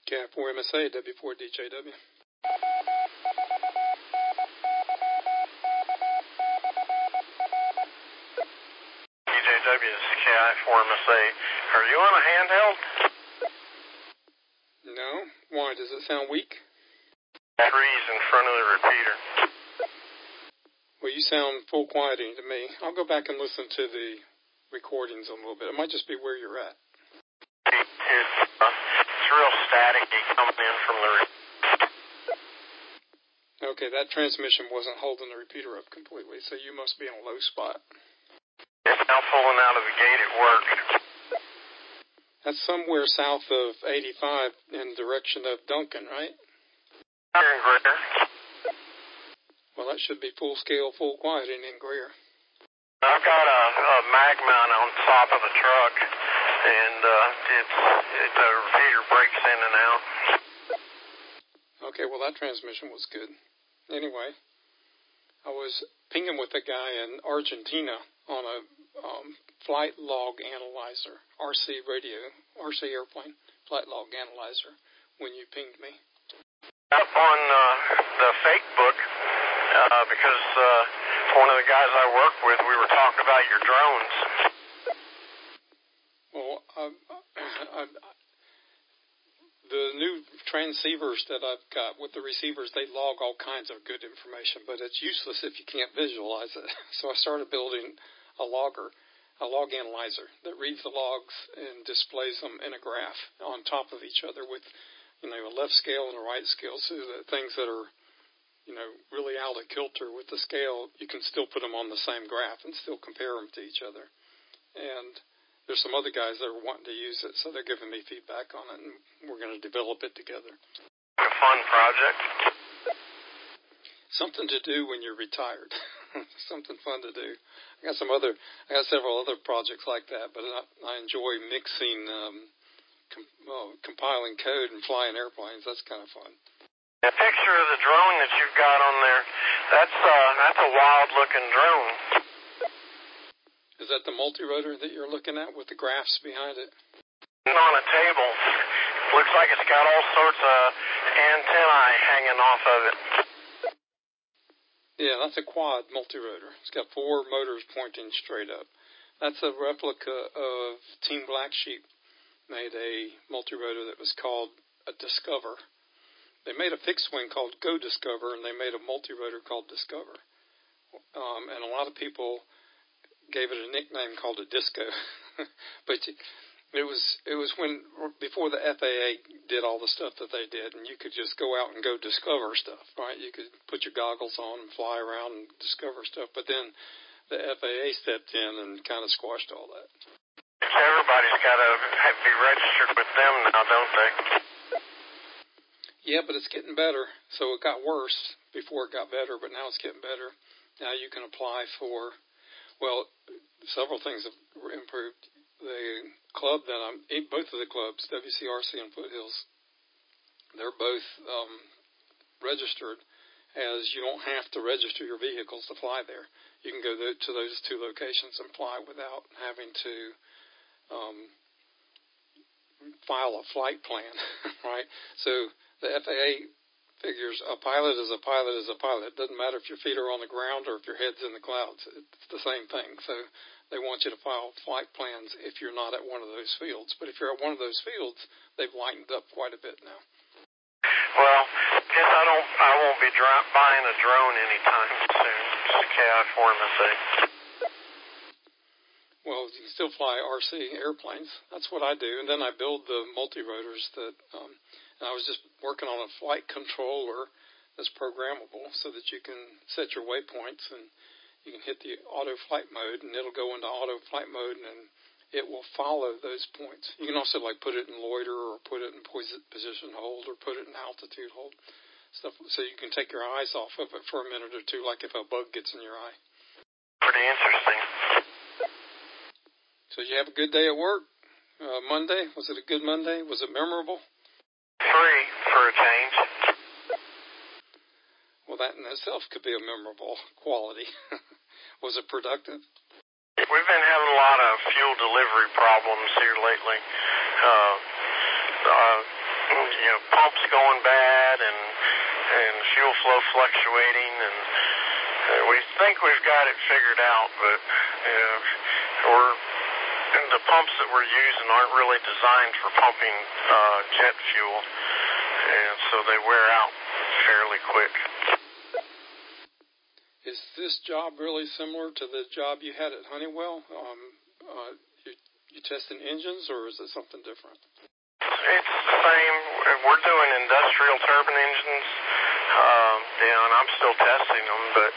KI4MSA, W4DJW. DJW is KI4MSA. Are you on a handheld? No. Why? Does it sound weak? Batteries in front of the repeater. Well, you sound full quieting to me. I'll go back and listen to the recordings a little bit. It might just be where you're at. It's real staticky coming in from the repeater. Okay, that transmission wasn't holding the repeater up completely, so you must be in a low spot. It's now pulling out of the gate at work. That's somewhere south of 85 in direction of Duncan, right? Here in Greer. Well, that should be full scale, full quieting in Greer. I've got a mag mount on top of the truck, and the repeater breaks in and out. Okay, well, that transmission was good. Anyway, I was pinging with a guy in Argentina on a flight log analyzer, RC airplane flight log analyzer, when you pinged me. Up on the fake book, because one of the guys I work with, we were talking about your drones. Well, the new transceivers that I've got with the receivers, they log all kinds of good information, but it's useless if you can't visualize it. So I started building a log analyzer that reads the logs and displays them in a graph on top of each other with, a left scale and a right scale, so that things that are, really out of kilter with the scale, you can still put them on the same graph and still compare them to each other. And there's some other guys that are wanting to use it, so they're giving me feedback on it, and we're going to develop it together. A fun project. Something to do when you're retired. Something fun to do. I got several other projects like that, but I enjoy mixing, compiling code and flying airplanes. That's kind of fun. The picture of the drone that you've got on there, that's a wild-looking drone. Is that the multi-rotor that you're looking at with the graphs behind it? On a table. Looks like it's got all sorts of antennae hanging off of it. Yeah, that's a quad multi-rotor. It's got 4 motors pointing straight up. That's a replica of Team Black Sheep made a multi-rotor that was called a Discover. They made a fixed wing called Go Discover, and they made a multi-rotor called Discover. And a lot of people gave it a nickname called a disco. But it was before the FAA did all the stuff that they did, and you could just go out and go discover stuff, right? You could put your goggles on and fly around and discover stuff. But then the FAA stepped in and kind of squashed all that. Everybody's got to be registered with them now, don't they? Yeah, but it's getting better. So it got worse before it got better, but now it's getting better. Now you can apply for, several things have improved. The club that both of the clubs, WCRC and Foothills, they're both registered as you don't have to register your vehicles to fly there. You can go to those 2 locations and fly without having to file a flight plan, right? So the FAA figures a pilot is a pilot is a pilot. It doesn't matter if your feet are on the ground or if your head's in the clouds. It's the same thing. So they want you to file flight plans if you're not at one of those fields. But if you're at one of those fields, they've lightened up quite a bit now. Well, guess I won't be buying a drone anytime soon. Just KI4MSA. Well, you can still fly RC airplanes. That's what I do. And then I build the multi-rotors that, and I was just working on a flight controller that's programmable so that you can set your waypoints and you can hit the auto flight mode and it'll go into auto flight mode and it will follow those points. You can also put it in loiter or put it in position hold or put it in altitude hold, stuff, so you can take your eyes off of it for a minute or two, like if a bug gets in your eye. Pretty interesting. So did you have a good day at work? Monday? Was it a good Monday? Was it memorable? Free for a change. Well, that in itself could be a memorable quality. Was it productive? We've been having a lot of fuel delivery problems here lately. pumps going bad and fuel flow fluctuating, and we think we've got it figured out, but the pumps that we're using aren't really designed for pumping jet fuel, and so they wear out fairly quick. Is this job really similar to the job you had at Honeywell? You testing engines, or is it something different? It's the same. We're doing industrial turbine engines, and I'm still testing them, but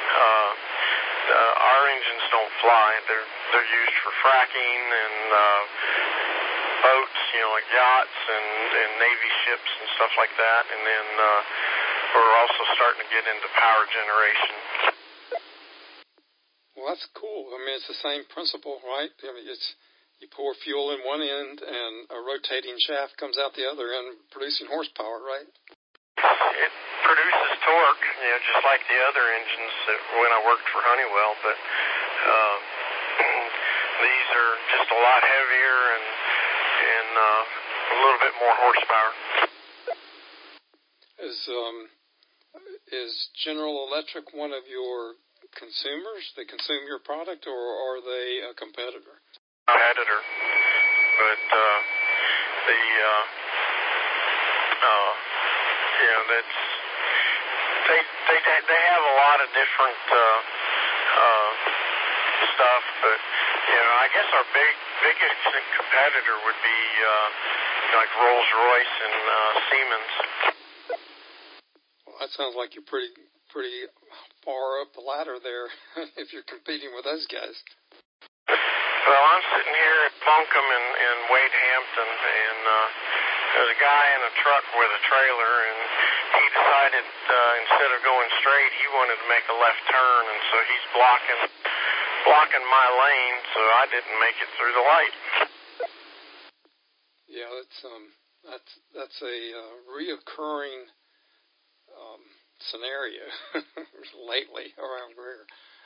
our engines don't fly. They're used for fracking and boats, like yachts and Navy ships and stuff like that. And then we're also starting to get into power generation. Well, that's cool. I mean, it's the same principle, right? I mean, you pour fuel in one end and a rotating shaft comes out the other end producing horsepower, right? It produces torque, just like the other engines when I worked for Honeywell, but these are just a lot heavier and a little bit more horsepower. Is General Electric one of your consumers? They consume your product, or are they a competitor? Competitor, but that's they have a lot of different stuff, but I guess our biggest competitor would be like Rolls-Royce and Siemens. Well, that sounds like you're pretty far up the ladder there if you're competing with those guys. Well, I'm sitting here at Buncombe in Wade Hampton, and there's a guy in a truck with a trailer, and he decided instead of going straight, he wanted to make a left turn, and so he's blocking my lane, so I didn't make it through the light. Yeah, that's a reoccurring scenario lately around Greer.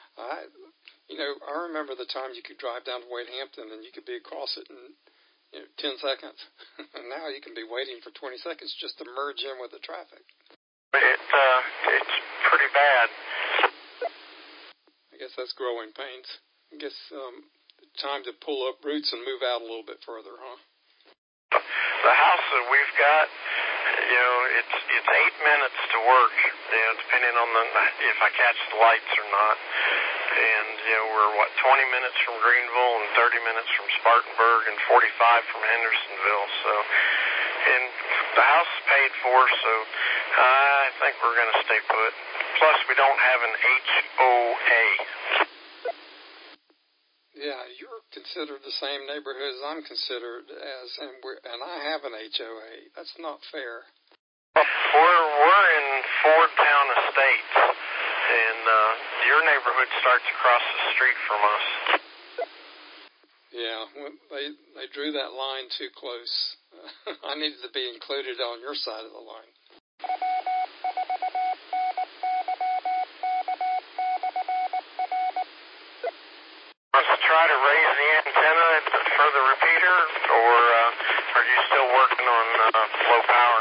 I remember the time you could drive down to Wade Hampton and you could be across it in 10 seconds. And now you can be waiting for 20 seconds just to merge in with the traffic. It's pretty bad. I guess that's growing pains. I guess time to pull up roots and move out a little bit further, huh? The house that we've got, it's 8 minutes to work, depending on if I catch the lights or not. And, we're, 20 minutes from Greenville and 30 minutes from Spartanburg and 45 from Hendersonville. So, and the house is paid for, so I think we're going to stay put. Plus, we don't have an HOA. Yeah, you're considered the same neighborhood as I'm considered as, and I have an HOA. That's not fair. We're in Fordtown Estates, and your neighborhood starts across the street from us. Yeah, they drew that line too close. I needed to be included on your side of the line. Let's try to raise the antenna for the repeater, or are you still working on low power?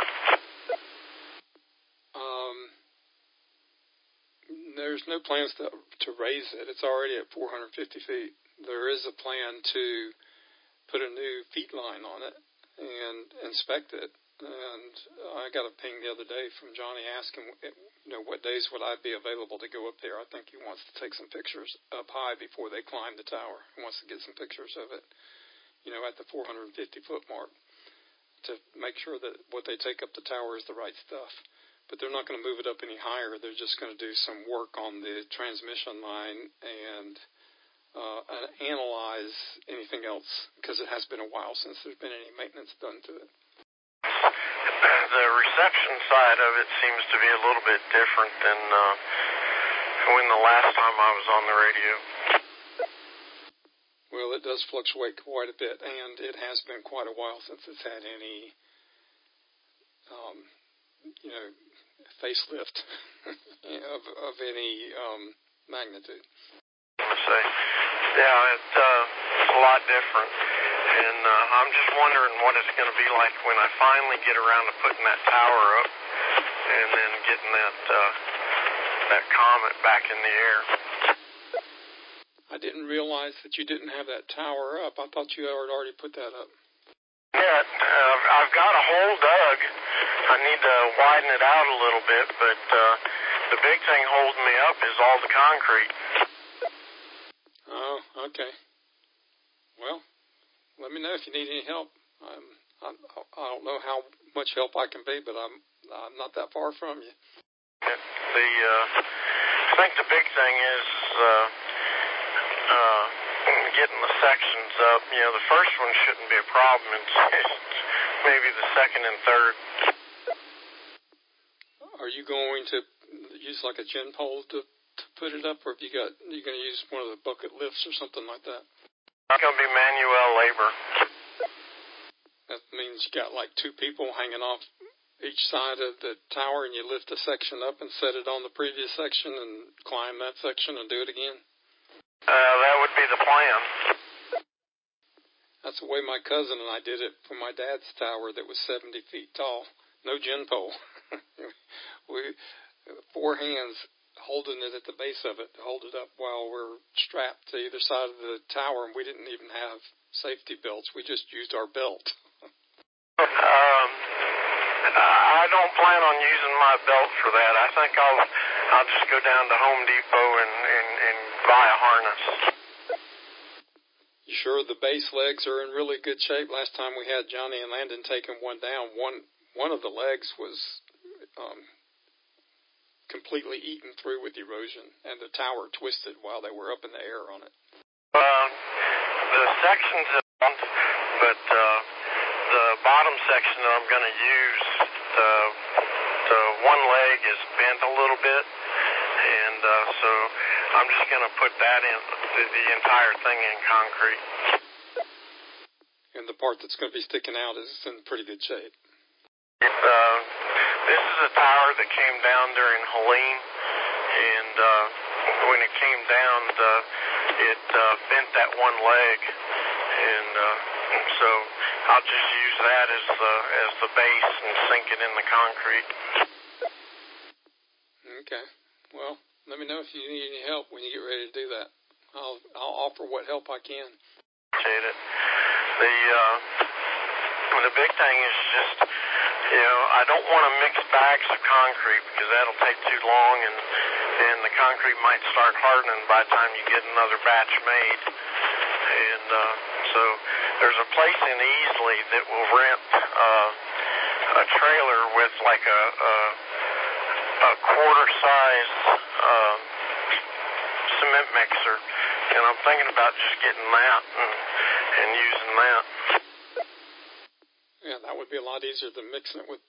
There's no plans to raise it. It's already at 450 feet. There is a plan to put a new feed line on it and inspect it. And I got a ping the other day from Johnny asking, what days would I be available to go up there. I think he wants to take some pictures up high before they climb the tower. He wants to get some pictures of it, at the 450-foot mark to make sure that what they take up the tower is the right stuff. But they're not going to move it up any higher. They're just going to do some work on the transmission line and analyze anything else, because it has been a while since there's been any maintenance done to it. The reception side of it seems to be a little bit different than when the last time I was on the radio. Well, it does fluctuate quite a bit, and it has been quite a while since it's had any, facelift of any magnitude. Yeah, it's a lot different. And I'm just wondering what it's going to be like when I finally get around to putting that tower up and then getting that comet back in the air. I didn't realize that you didn't have that tower up. I thought you had already put that up. Yeah, I've got a hole dug. I need to widen it out a little bit, but the big thing holding me up is all the concrete. Oh, okay. Well, let me know if you need any help. I don't know how much help I can be, but I'm not that far from you. I think the big thing is getting the sections up. You know, the first one shouldn't be a problem. It's maybe the second and third. Are you going to use like a gin pole to put it up, or you're going to use one of the bucket lifts or something like that? It's going to be manual labor. That means you got like two people hanging off each side of the tower, and you lift a section up and set it on the previous section and climb that section and do it again? That would be the plan. That's the way my cousin and I did it for my dad's tower that was 70 feet tall. No gin pole. We 4 hands holding it at the base of it to hold it up while we're strapped to either side of the tower, and we didn't even have safety belts. We just used our belt. I don't plan on using my belt for that. I think I'll just go down to Home Depot and buy a harness. You sure the base legs are in really good shape? Last time we had Johnny and Landon taking one down, one of the legs was completely eaten through with erosion, and the tower twisted while they were up in the air on it. The sections have bumped, but the bottom section that I'm going to use, the one leg is bent a little bit, and so I'm just going to put that in, the entire thing in concrete. And the part that's going to be sticking out is in pretty good shape. This is a tower that came down during Helene, and when it came down, it bent that one leg, and so I'll just use that as the base and sink it in the concrete. Okay. Well, let me know if you need any help when you get ready to do that. I'll offer what help I can. Appreciate it. The big thing is just, I don't want to mix bags of concrete because that'll take too long, and the concrete might start hardening by the time you get another batch made. And so there's a place in Easley that will rent a trailer with like a quarter-size cement mixer, and I'm thinking about just getting that and using that. Yeah, that would be a lot easier than mixing it with,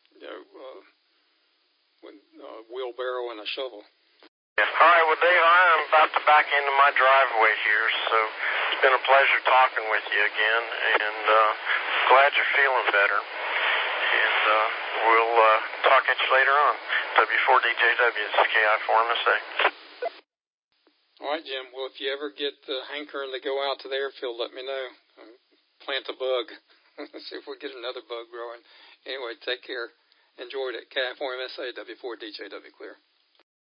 wheelbarrow and a shovel. Yeah. All right, well, Dave, I'm about to back into my driveway here, so it's been a pleasure talking with you again, and glad you're feeling better. And we'll talk at you later on. W4DJW, this is KI4MSA. All right, Jim. Well, if you ever get the hankering to go out to the airfield, let me know. Plant a bug. See if we get another bug growing. Anyway, take care. Enjoyed it. KI4MSA, W4DJW Clear.